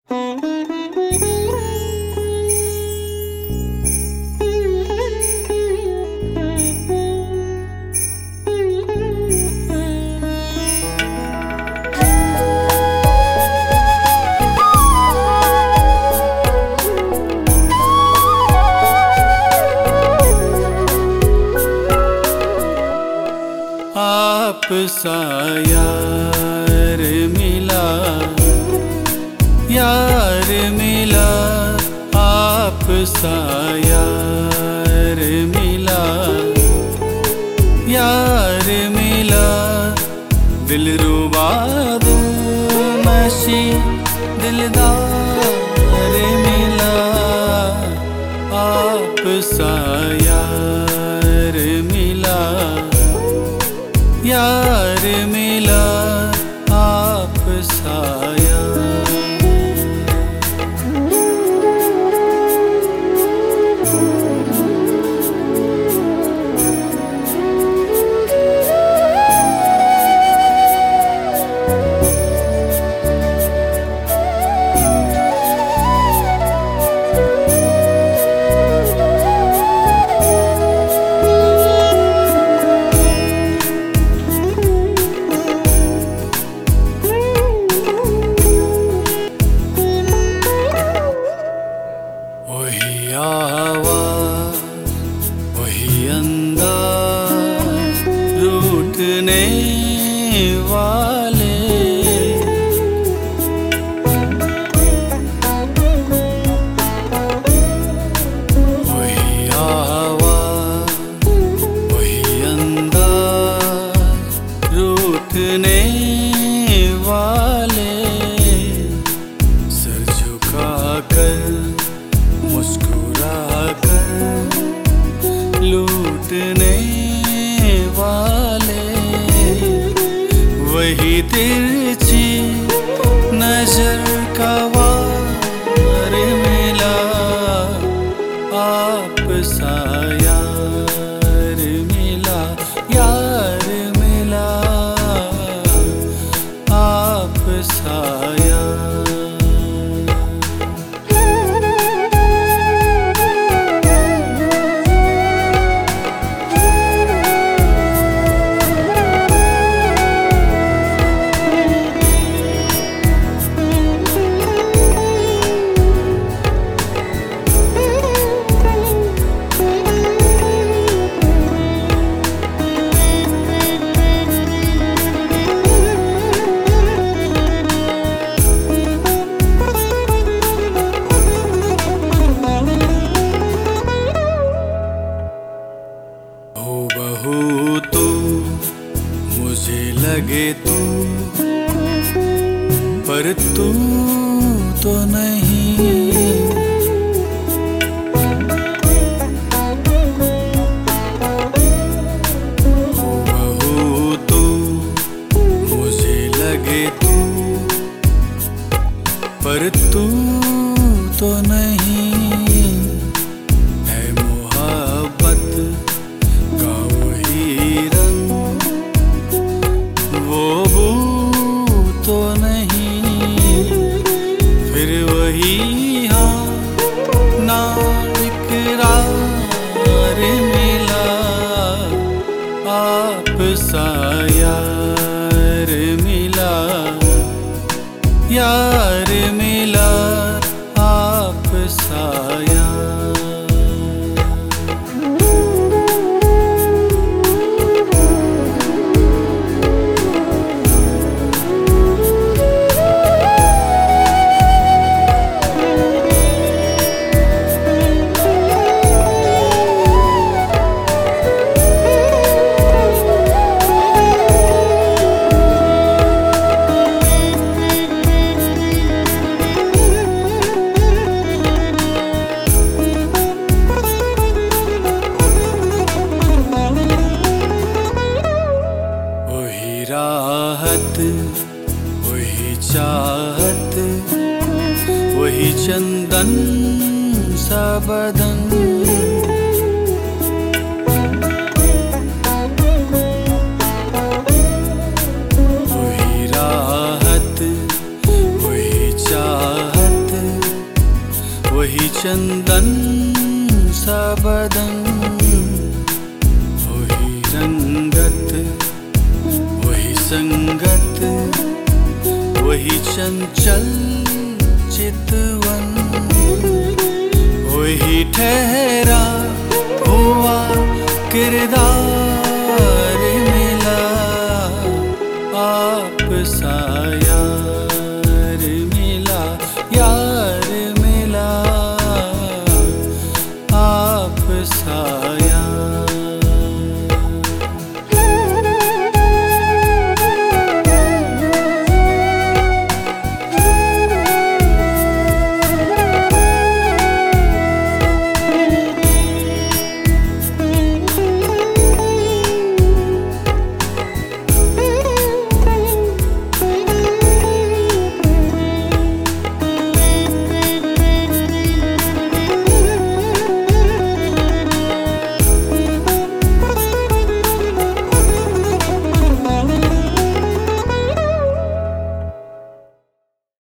आप सा यार मिला, यार मिला, आप सा यार मिला, यार मिला, दिलरुबा नशी दिलदार मिला, आप सा यार मिला, यार मिला, आप सा यार। वही आवाज़, वही अंदाज़, रूठने वाले, वही आवाज़, वही अंदाज़, रूठने वाले, सर झुका कर मुस्कुरा कर लूटने वाले, वही तिरछी नजर का वार मिला, आप सा यार मिला, यार मिला, आप सा यार। बहू तू मुझे लगे तू, पर तू तो नहीं, बहू तू मुझे लगे तू, पर तू तो नहीं, है मोहब्बत का वही रंग, वो बू तो नहीं, फिर वही हाँ ना इकरार मिला, आप सा यार मिला, यार मिला, आप सा यार। राहत, वही चाहत, वही चंदन सा बदन, वही राहत, वही चाहत, वही चंदन सा बदन, वही रंगत, वही संगत, वही चंचल चितवन, वही ठहरा हुआ किरदार